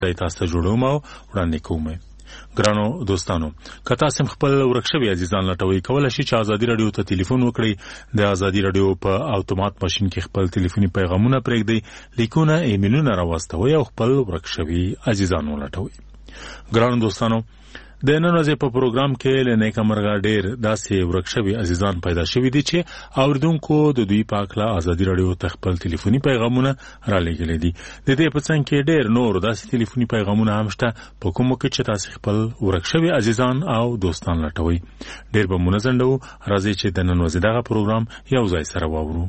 تاسو جوړوم او وړاندې کوم. ګرانو دوستانو، که تاسو خپل ورک شوی عزیزان لټوي، کولای شئ چې ازادي رادیو ته ټلیفون وکړئ. د ازادي رادیو په اتومات ماشين کې خپل ټلیفوني پیغامونه پرېږدئ، لیکونه ایمیلونه راوستوئ او خپل ورک شوی عزیزان ولټوئ. ګرانو دوستانو، د نن ورځې په پروګرام کې له نیکه مرغه ډېر داسې ورک شوي عزیزان پیدا شوي دي چې اوریدونکو د دوی په هکله ازادي رادیو ته خپل ټلیفوني پیغامونه رالیږلي دي. د دې په څنګ کې ډېر نور داسې ټلیفوني پیغامونه هم شته په کومو کې چې تاسې خپل ورک شوي عزیزان او دوستان لټوئ. ډېر به مو نه ځنډوو، راځئ چې د نن ورځې دغه پروګرام یو ځای سره واورو.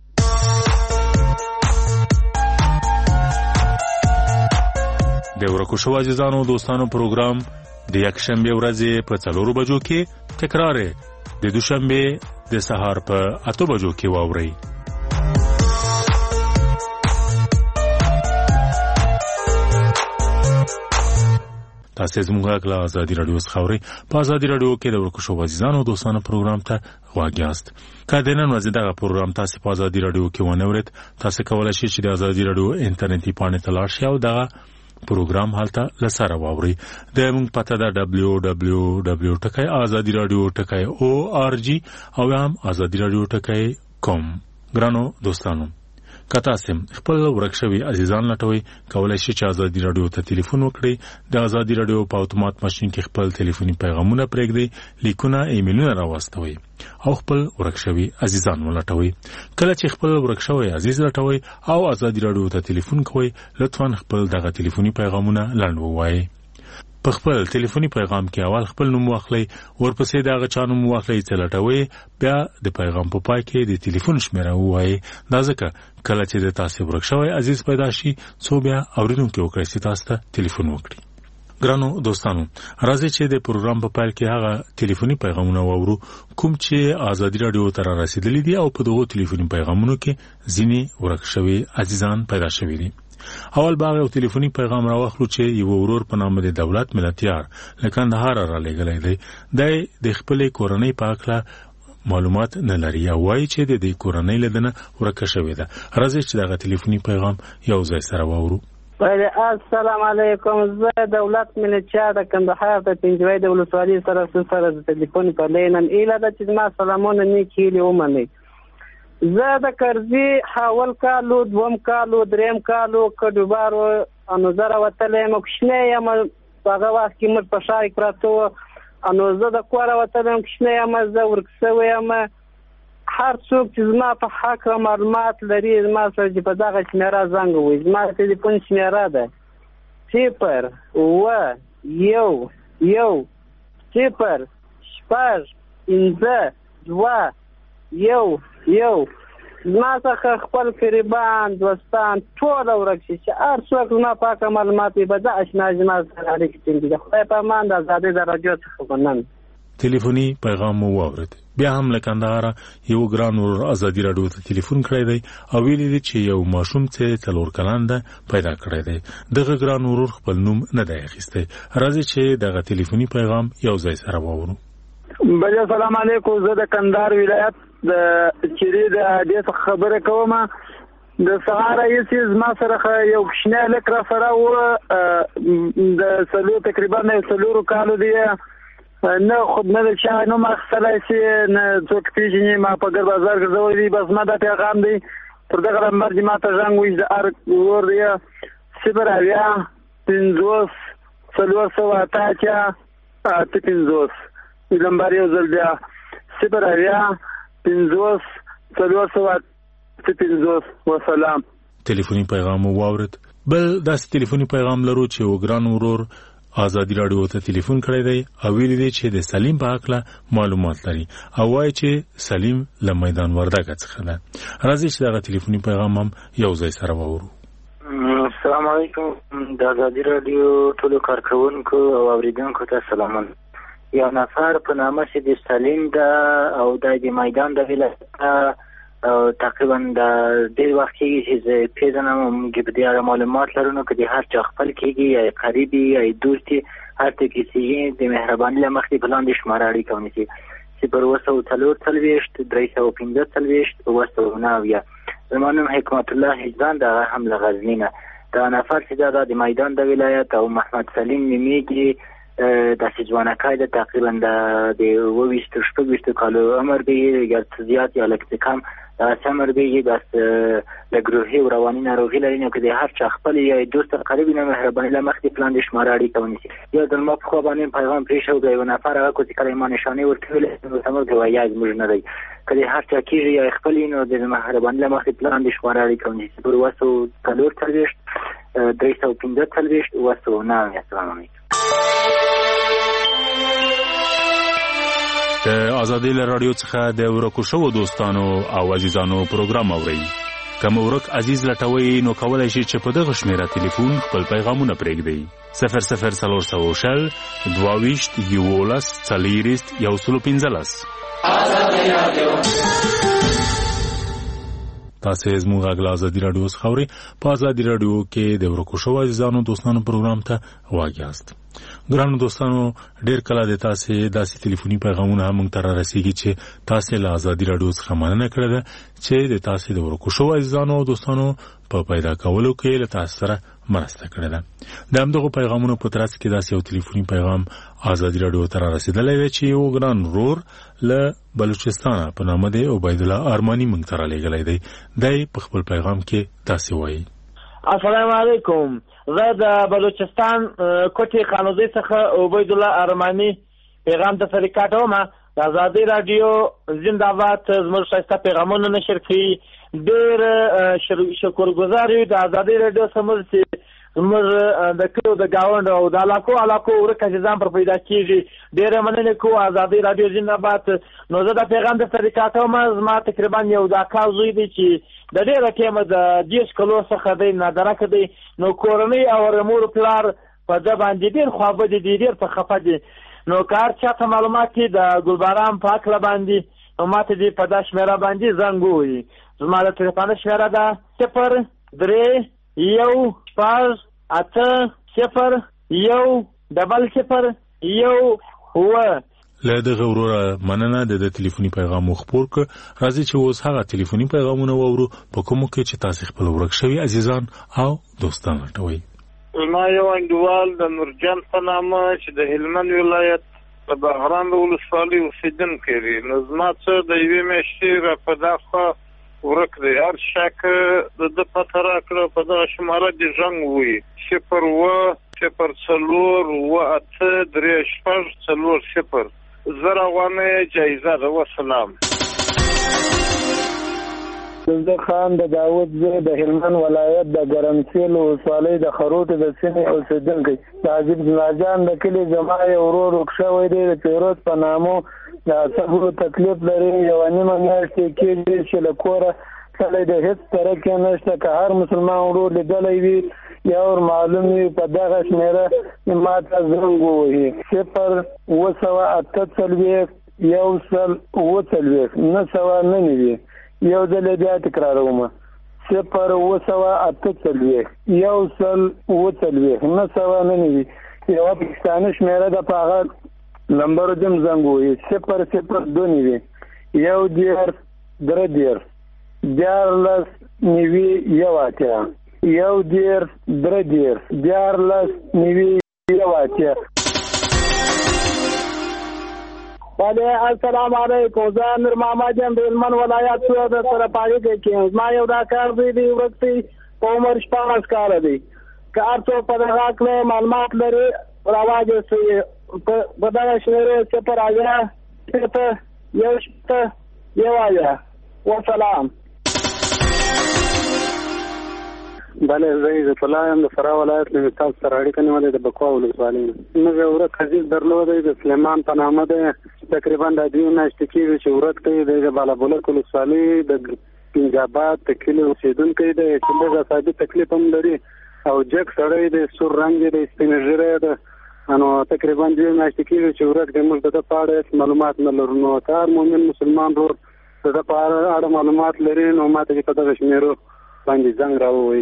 د ورکو شوو عزیزانو دوستانو پروګرام د یکشنبه ورځې په 4 بجو کې تکرار د دوشنبه د سهار په 8 بجو کې واورئ. تاسو زموږ غږ ازادي رادیو څخه اورئ. په ازادي رادیو کې د ورکو شوو عزیزانو دوستانو پروګرام ته غوږ یاست. که د نن ورځې دغه پروګرام تاسو په ازادي رادیو کې ونه اورئ، تاسو کولی شئ چې د ازادي رادیو انټرنیټي پاڼې ته لاړ شئ او دغه پروګرام هلته لسره واوري. د موږ پته ده www.azadiradio.org او هم azadiradio.com. ګرانو دوستانو، که تاسو خپل ورک شوي عزیزان لټوي، کولای شئ چې ازادي رادیو ته ټلیفون وکړئ. د ازادي رادیو په اتومات ماشين کې خپل ټلیفوني پیغامونه پرېږدئ، لیکونه ایمیلونه راوستوئ او خپل ورک شوي عزیزان ولټوئ. کله چې خپل ورک شوی عزیز لټوئ او ازادي رادیو ته ټلیفون کوئ، لطفا خپل دغه ټلیفوني پیغامونه لنډ ووایئ. په خپل ټلیفوني پیغام کې اول خپل نوم واخلئ، ورپسې د هغه چا نوم واخلئ چې لټوئ، بیا د پیغام په پای کې د ټلیفون شمیره ووایئ. دا ځکه کله چې د تاسو ورک شوی عزیز پیدا شي، څو بیا اوریدونکي وکړئ چې تاسو ته ټلیفون وکړي. ګرانو دوستانو، راځئ چې د پروګرام په پیل کې هغه ټلیفوني پیغامونه واورو کوم چې ازادي رادیو ته رسیدلي دي او په دغو ټلیفوني پیغامونو کې ځینې ورک شوي عزیزان پیدا شوي دي. اول باغ یو ټلیفوني پیغام راوخلو چې یو ورور په نام د دولت ملتیار له کندهار رالیږلی دی. د خپلې کورنۍ په هکله معلومات نه لري او وایي چې د دې کورنۍ له دنه ورکه شوې ده. راځئ چې دغه ټلیفوني پیغام یو ځای سره واورو. السلام علیکم، زه دولت ملتیار د کندهار د پنځوي د ولسوالۍ سره د ټلیفون په لینم ایله ده چې زما سلامونه نیک هیلې ومنئ. زه د کرزي حاول کالو، دوم کالو، دریم کالو کډوبارو انو زه راوتلی یم. کوچنی یم، په هغه وخت کې موږ په ښار کې پراته وو. انو زه د کوره وتلی یم، کوچنی یم، زه ورک شوی یم. هر څوک چې زما په حق معلومات لري، زما سره چې په دغه شمیره زنګ ووایي. زما ټلیفون شمیره ده 0-1-0-0-5-5-2-1. زما څخه خپل قریبان دوستان ټول ورک شي چې هر څوک زما پاکه معلومات وي، به زه اشنا زما سره اړیکې ټینګېږي. د خدای په امان د ازادۍ د راډیو څخه مننه. ټلیفوني پیغام مو واورید. بیا هم له کندهاره یو ګران ورور ازادي رادیو ته ټلیفون کړی دی او ویلي دی چې یو ماشوم چې 4 کلن ده پیدا کړی دی. دغه ګران ورور خپل نوم نه دی اخیستی. راځئ چې دغه ټلیفوني پیغام یو ځای سره واورو. بله السلام علیکم، زه د کندهار ولایت د چیرې د دې خبره کوم. د سهار ایسي زما سره یو کوچنی هلک را سره و، د تقریبا 4 کالو دی. نه خود نه د چا نوم اخیستلی شي، نه څوک پېژني. ما په ګر بازار ګرځولی دي. بس ما دا پیغام دی پر دغه نمبر چې ما ته زنګ ووایي. د هر ورور دی 0-50-488-850 نمبر یو ځل بیا 0-50-488-850. وسلام. ټلیفوني پیغام واورید. بل داسې ټلیفوني پیغام لرو چې یو ګران ورور ازادي رادیو ته ټلیفون کړی دی او ویلي دی چې د سلیم په هکله معلومات لري او وایي چې سلیم له میدان وردګه څخه ده. راځئ چې دغه ټلیفوني پیغام هم یو ځای سره واورو. السلام علیکم، د ازادي رادیو ټولو کارکوونکو او اوریدونکو ته سلامونه. یو نفر په نامه چې د سلیم ده او د میدان د ولایت تقریبا د ډېر وخت کېږي چې زه پېژنم او موږ په دې اړه معلومات لرو. نو که د هر چا خپل کېږي یا قریب یا دوست هر څه کېږي، د مهرباني له مخې په لاندې شماره اړیکه ونیسي 0-240-345-9. زما نوم حکمت الله حجبان ده، هم له غزني نه. دا نفر چې دا د میدان د ولایت او محمد سلیم نومیږي داسې ځوانکی ده تقریبا د 22-26 کالو عمر دی یا زیات یا لږ کم داسې عمر دی داسې د گروهي و رواني ناروغي لري نو که د هر چا خپل یا دوست قریب نه مهرباني له مخکې پلان د شماره اړیکه ونیسي یا د ما په خوا باندې پیغام پرېښود د یو نفر هغه کو چې کله ما نشانې ورکولې نو سمر کوي یا زموږ نه دی که د هر چا کېږي یا خپل نو د مهرباني له مخکې پلان د شماره اړیکه ونیسي پر 243 السلام علیکم. د آزادۍ له رادیو څخه د ورکو شوو دوستانو او عزیزانو پروګرام اورئ. که مو ورک عزیز لټوئ نو کولی شئ چې په دغه شمېره تلیفون خپل پیغامونه پرېږدئ 004022114015. تاسې زموږ غږ له ازادي راډیو څخه اورئ. په ازادي راډیو کې د ورکو شوو عزیزانو دوستانو پروګرام ته غوږ یاست. ګرانو دوستانو ډېر کله د تاسې داسې تلیفوني پیغامونه هم موږ ته رارسېږي چې تاسې له ازادي راډیو څخه مننه کړې ده چې د تاسې د ورکو شوو عزیزانو او دوستانو په پیدا کولو کې له تاسو سره مرسته کړې ده. د همدغو پیغامونو په ترڅ کې داسې یو تلیفوني پیغام ازادي راډیو ته رارسېدلی دی چې یو ګران ورور له بلوچستانه په نامه دی عبیدالله ارماني موږ ته رالیږلی دی. دی په خپل پیغام کې داسې وایي: السلام علیکم. زه د بلوچستان کوټې قانوزي څخه عبیدالله ارماني پیغام ته سلیقه کوم. د ازادي راډیو زنده‌باد زموږ ښایسته پیغامونه نشر کوي. ډېر شکرګزار یو د ازادي راډیو څخه چې زموږ د کلیو د ګاونډ او د علاقو ورک عزیزان پر پیدا کېږي. ډېره مننه کوو ازادي راډیو زنده‌باد. نو زه د پیغام د سلیقه کوم. زما تقریبا یو د اکا زوی دی چې د ډېره ټیمه د 10 کلو څخه دی نادرکه دی. نو کورنۍ او مور پلار په ده باندې ډېر خوابدي دي، ډېر په خفه دي. نو که هر چاته معلومات دي د ګلبارام په هکله باندې نو ماته دې په دا شمېره باندې زنګ ووهي. زما د تلیفون شمېره ده 03-150-10-1. له دغه وروره مننه د تلیفوني پیغام خپور کړ. راځي چې اوس هغه تلیفوني پیغامونه واورو په کومو کې چې تاسې خپل ورک شوي عزیزان او دوستان لټوئ. زما یو انډیوال د نورجان په نامه چې د هلمند ولایت د بهرام ولسوالۍ اوسېدونکی دی. نو زما څه د یوې میاشتې را په دا خوا ورک دی. هر شک د ده پته راکړه په دغه شماره دې زنګ ووایي 0-0-08-3-6-4-0. زر افغانۍ جایزه ده. وسلام. زه خان د داود زه د هلمند ولایت د ګرمسیل ولسوالۍ د خروټو د سیمې اوسېدونکی. د عجیب زناجان د کلي زما یو ورور ورک شوی دی د پیروز په نامو. د عصبو تکلیف لري. یوه نیمه میاشت یې کېږي چې له کوره تللی د هېڅ ترقي نشته. که هر مسلمان ورور لیدلی وي یا ور معلوم وي په دغه شمېره ما ته زنګ ووهي 0-148-149. یو ځل بیا تکراروم 0-148-149. یوه پاکستاني شمېره ده په هغه نمبر دم زنګ ووهي 0-0-2 1-3-1 وعليكم السلام عليكم. زه امیر محمد یم د هلمند ولایت د سره پاړیکې کې. زما یو دا کار دی ورکتي په عمر 14 کاله دی. که هر څوک په دغه هکله معلومات لري راواجسي په دغه شمېرې 0-1-1-1. وسلام. بله زه عزت الله یم د فراه ولایت له تاسو سره اړیکه نیولې د بکوا ولسوالۍ نه. موږ یو ورک عزیز درلودی د سلیمان په نامه دی. تقریبا د 2 میاشتې کېږي چې ورک دی. د بالابلوک ولسوالۍ د پنجاباد د کلي اوسېدونکی دی چې لږ اعصابي تکلیف هم لري او جګ سړی دی، سور رنګ دی، سپین ږیری دی. نو تقریبا 2 میاشتې کېږي چې ورک دی. موږ د ده په اړه هېڅ معلومات نه لرو. نو که هر مؤمن مسلمان ورور د ده په اړه معلومات لري نو ما ته چې په دغه شمېرو باندې زنګ راووهي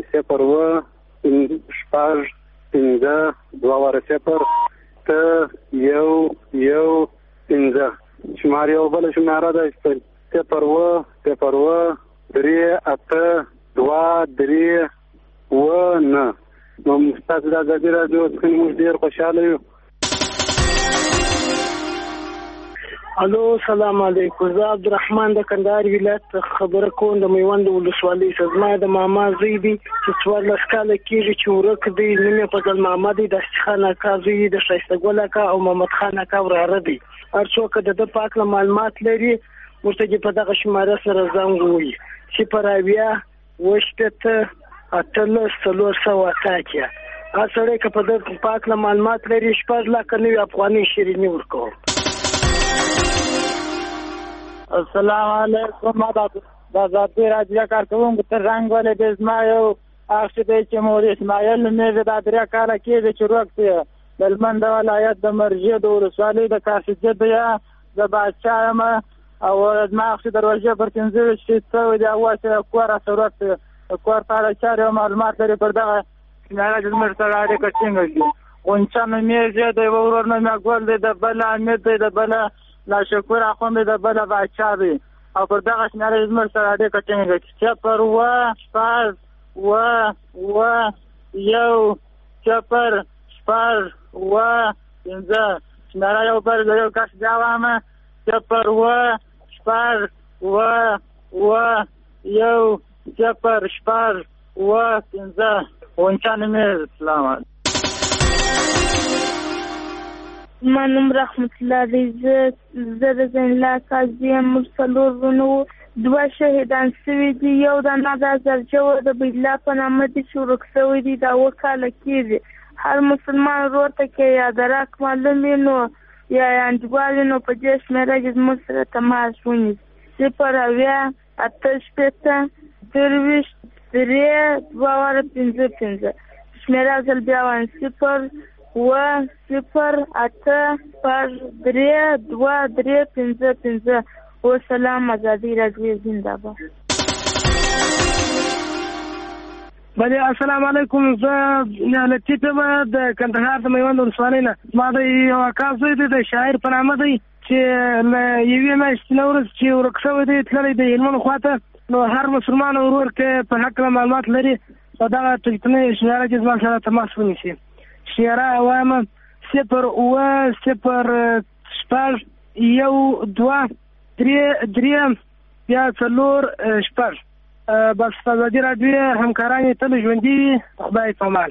0-1-50-1-1-15. شمار یو بله شماره ده 0-1-3-8-2-3 نه نو تاسو د ازادي راډیو څخه موږ ډیر خوشاله یو. الو سلام علیکم. زه عبدالرحمن د کندهار ولایت خبره کوم د میوند ولسوالۍ څخه. زما د ماما زوی دی چې 14 کاله کېږي چې ورک دی. نوم یې فضل محمد دی. د خان اکا زوی د ښایسته ګل اکا او محمد خان اکا وراره دی. هر څوک د ده په هکله معلومات لري ورته دې په دغه شماره سره زنګ ووهي 0 18 488. هر سړی که په دغه په هکله معلومات لري 6 لکه نوي افغانۍ شیریني ورکوم. السلام علیکم. ما د ازادي راډیو کارکوونکو تر رنګ ولې د زما یو اخ دی چې مور اسماعیل نومېږي. دا 3 کاله کېږي چې روږ دی. د هلمند ولایت د مرجې د ولسوالۍ د کاسجد یا د باچا یم او زما اخ د روژې پر 15 شوی دی. اوسې کور راسره روږ دی. کور په اړه چارې او معلومات لري. پر دغه شمېره چې زموږ سره اړیکه ټینګه کړي. غونچه نومېږي. د یوه ورور نوم یې ګل دی. د بله امید دی. د بله لاشکور اخوند دی. د بله باچا دی. او پر دغه شمېره چې زموږ سره اړیکه ټینګه کړي. 0 شمېره یو بل د یو کس بیا وامه 0 غونچه نومېږي. سلام علیکم. ما نوم رحمت الله دی. زه د زینلا قاضي یم. موږ 4 ورونه وو. 2 شهیدان شوي دي. یو د نادا زرجوه د بیدلا په نامه دی چې ورک شوی دی. دا 2 کاله کېږي. هر مسلمان ورور ته کې یا دراک معلوم وي نو یا انډیوال وي نو په دې شمېره کې زموږ سره تماس ونیسي. 0 شمېره ځل بیا وایم 0 وسلام. ازادي راډیو زنده باد. بله السلام علیکم. زه لطیف یم د کندهار د میوند ولسوالۍ نه. ما د یو اکا زوی دی د شاعر په نامه دی چې له یوې میاشتې نه وروسته چې ورک شوی دی تللی د هلمند خواته. نو هر مسلمان ورور که په هکله معلومات لري په دغه ټلیفوني شمېره کې زما سره تماس ونیسي. شمېره وایم 0 بس ازادي راډیو همکاران یې تل ژوندي وي. خدای پامان.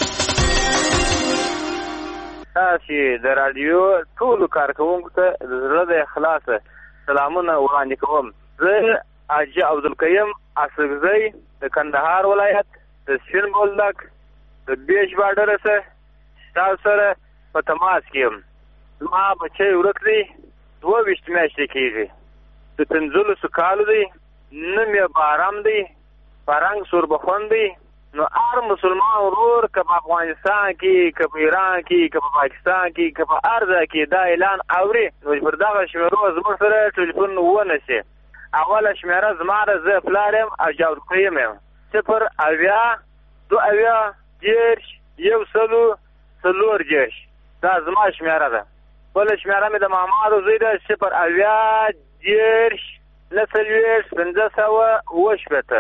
تاسې د راډیو ټولو کارکوونکو ته د زړه د اخلاصه سلامونه وړاندې کوم. زه حاجي عبدالقیم اصغزی د کندهار ولایت د سپین بولدک د بیش بارډره سره تاسو سره په تماس کې یم. زما بچی ورک دی. 22 میاشتې کېږي. د 15 کالو دی. نوم یې بارام دی. فرنګ سوربخون دی. نو هر مسلمان ورور که په افغانستان کې که په ایران کې که په پاکستان کې که په هر ځای کې دا اعلان اوري نو پر دغه شمېرو زموږ سره ټلیفون ونیسي. اوله شمېره زما ده. زه پلار یم او جاوقیم یم. 0 دا زما شمېره ده. بله شمېره مې د محمد زوی ده 0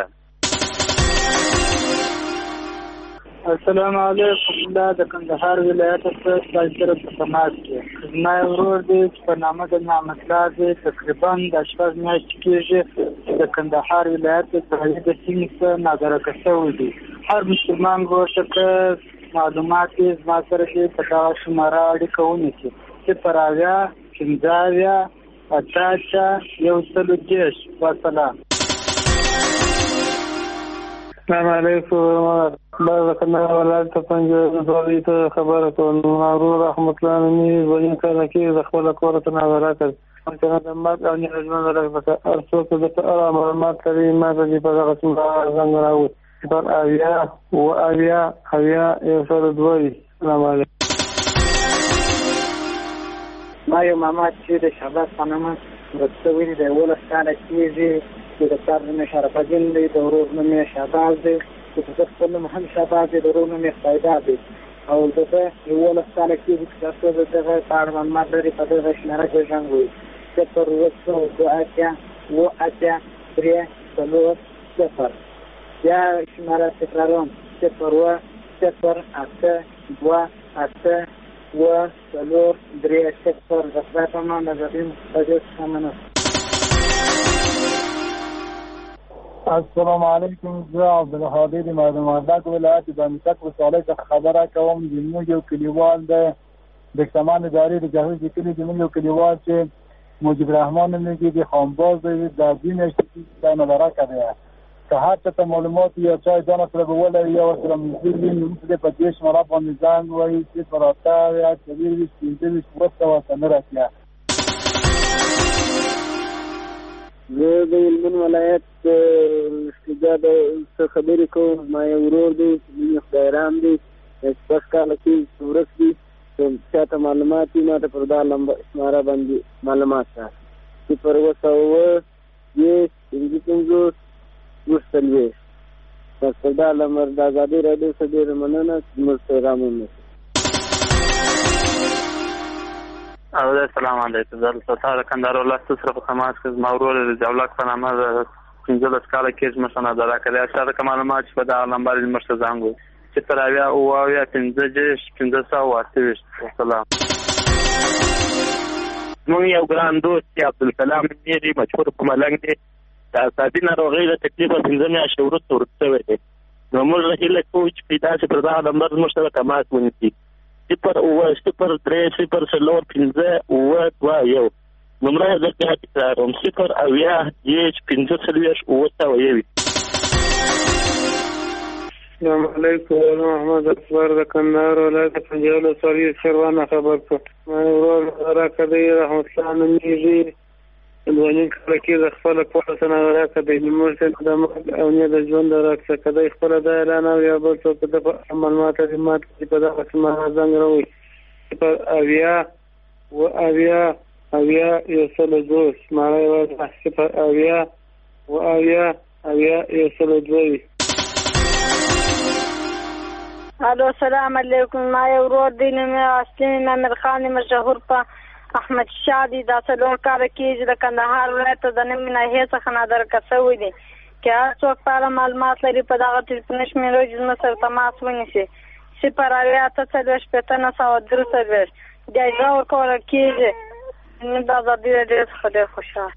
السلام علیکم. دا د کندهار ولایت څخه سره په تماس کې. زما ورور دی چې په نامه د نعمت الله دی. تقریبا د 8 میاشتې کېږي د کندهار ولایت د د سیمې څخه نادرکه شوی دی. هر مسلمان ورور ته معلومات یې زما سره کې په دغه شماره اړیکه ونیسي. 0 وسلام. السلام علیکم. بعد کندهار ولایت ته پنځه ته خبره کوم. ورور رحمت الله نومي 2 کاله کې د خپل کور ته ناظره کړ. چې د مرګ او نژدې راځي هر څوک د اړه معلومات لري. ما د دې په دغه څنګه څنګه راوړ. 0 السلام علیکم. ما یو ماما چې د شهباز په نامه ورسوي دی. 11 کاله کېږي چې د پلار نوم یې شرف الدین دی. د ورور نوم یې شهباز دی. چې د خپل نوم هم شهباز دی. د ورور نوم یې خدایدا دی. او دغه 11 کاله کېږي چې تاسو دغه په اړه معلومات لري. په دغه شمېره کې زنګ ووهئ 0 یا شمېره تکراروم السلام علیکم. زه عبدالهادي د مردم وردګ ولایت د امتک ولسوالۍ څخه خبره کوم. زموږ یو کلیوال د سامان ادارې د جهیز د کلي زموږ یو کلیوال چې مجیب الرحمن نومیږي د خانباز دی د دین اشتکی مدرکه دی که هر څه ته معلومات یا چای ځان سره به ولري یا ورسره مزدور وي نو موږ په دې شماره باندې زنګ وایي صفر اته یا څلېرویشت پنځهویشت وروسته ورته نه راتلیا. زه د هلمند ولایت استجابه څخه خبرې کوم. ما یو ورور دی مینې خدایرام دی شپږ کاله کې ورس دی چاته معلومات وي ما ته پر دا شماره باندې معلومات راکړي صفر اووه سوه اووه دېرش پنځه پنځوس اووه څلوېښت بس پر دا نمبر د ازادۍ راډیو څخه ډېره مننه زموږ پیغام ومنئ. السلام علیکم. زه ستاره کندهار ولایت سره په تماس کې زما ورور د جولک په نامه د 15 کاله کې زما سره دا راکړی چې دا معلومات په دا نمبر یې مرسته زنګ چې تر اویا او اویا 15 سلام. مونږ یو ګران دوست عبدالکلام میری مشهور په ملنګ دی د اعصابي ناروغۍ د تقریبا 15 میاشتې وروسته ورسوی دی نو موږ هیله کوو چې په داسې پر دغه نمبر زموږ سره تماس ونیسي. صفر اووه صفر درې صفر څلور پنځه اووه دوه یو نمره یې زه بیا تکراروم صفر اویا دېرش پنځه څلوېښت اووه سوه یو. السلام علیکم. محمد اکبر د کندهار ولایت پنجاب ولسوالۍ شروانه خبر کړ. ما ورور راکړی رحمت الله نومیږي دوه نیم کاله کې د خپله کور څخه راکړی زموږ ته خدمات او نه د ژوند راکړه کدی خپله دا اعلان او یا بل څوک د معلومات خدمات چې په دغه سیمه زنګ راوړي صفر اویا اووه اویا اویا یو سل او دوه شماره یې صفر اویا اووه اویا اویا یو سل او دوه. الو السلام علیکم. ما یو ورور دی نوم یې حسین امیر خان مشهور په احمد شاه دی دا څلور کاله کېږي د کندهار ولایت د نومې ناحیې څخه نادرکه شوی دی که هر څوک په اړه معلومات لري په دغه ټلیفوني شمېرو کې زموږ سره تماس ونیسي صفر اویا اته څلوېښت شپېته نه سوه درې څلوېښت جایزه ورکوله کېږي. موږ د ازادۍ راډیو څخه ډېر خوشحال.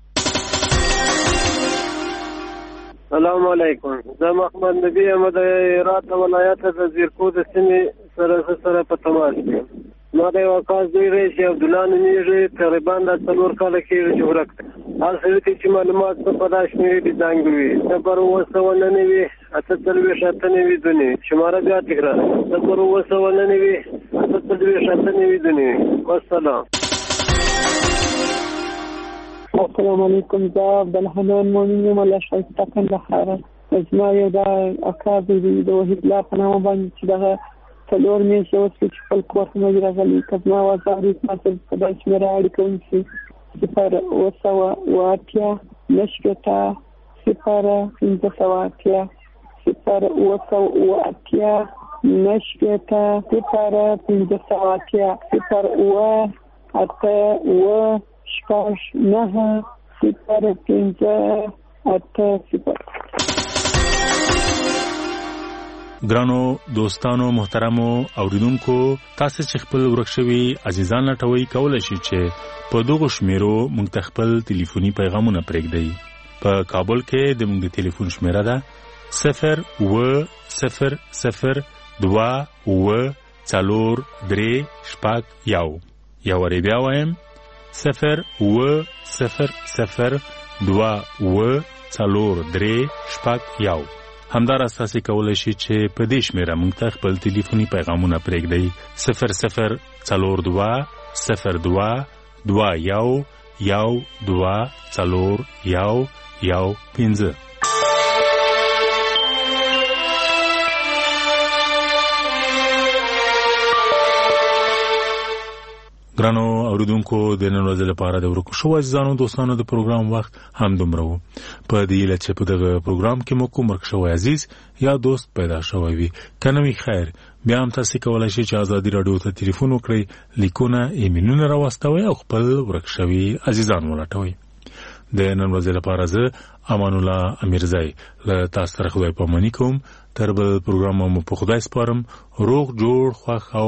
السلام علیکم. زه محمد نبی یم د هرات ولایت د زیرکو د سیمې سره په تماس یم. ما د یو کس دوی رئیس عبدالله نومیږي تقریبا د 4 کاله کېږي چې ورک دی. هر څه چې معلومات په دا شمېرې دي ځانګړي وي صفر اووه سوه نهه اته څلوېښت اته نوي دوه نوي شماره بیا تکرار صفر اووه سوه نهه اته څلوېښت اته نوي دوه نوي. والسلام. السلام علیکم. زه عبدالحنان مؤمن یم له ښایسته کندهاره. زما یو دا اکا دی د وحید الله په نامه باندې چې دغه 4 میاشتې اوس چې خپل کور ته نه راغلی که زما وزاري ما سره په دا شمېره اړیکه ونیسي صفر اووه سوه اووه اتیا نهه شپېته صفر پنځه سوه اتیا صفر اووه سوه اووه اتیا نهه شپېته صفر پنځه سوه اتیا صفر اووه اته اووه شپږ نهه صفر پنځه اته صفر. ګرانو دوستانو محترمو اوریدونکو تاسو چې خپل ورک شوي عزیزان لټوي کولای شئ چې په دغه شمیرو موږ ته خپل ټلیفوني پیغامونه پرېږدئ. په کابل کې د موږ د ټلیفون شمیره ده 08004 یا وری بیا وایم 08004 همدار اساسي کولای شي چې په دې شمیره موږ ته خپل ټلیفوني پیغامونه پرېږدئ 00221 ګرانو اوریدونکو د نن ورځې لپاره د ورکو شو عزیزانو دوستانو د پروګرام وخت هم دومره و. په دې هیله چې په دغه پروګرام کې مو کوم ورک شوی عزیز یا دوست پیدا شوی وي که نه وي خیر بیا هم تاسې کولی شئ چې ازادي راډیو ته تلیفون وکړئ لیکونه ایمیلونه راواستوئ او خپل ورک شوي عزیزان ولټوئ. د نن ورځې لپاره زه امان الله امیرزای له تاسو سره خدای پاماني کوم. تر بل پروګرام مو په خدای سپارم. روغ جوړ خوښ او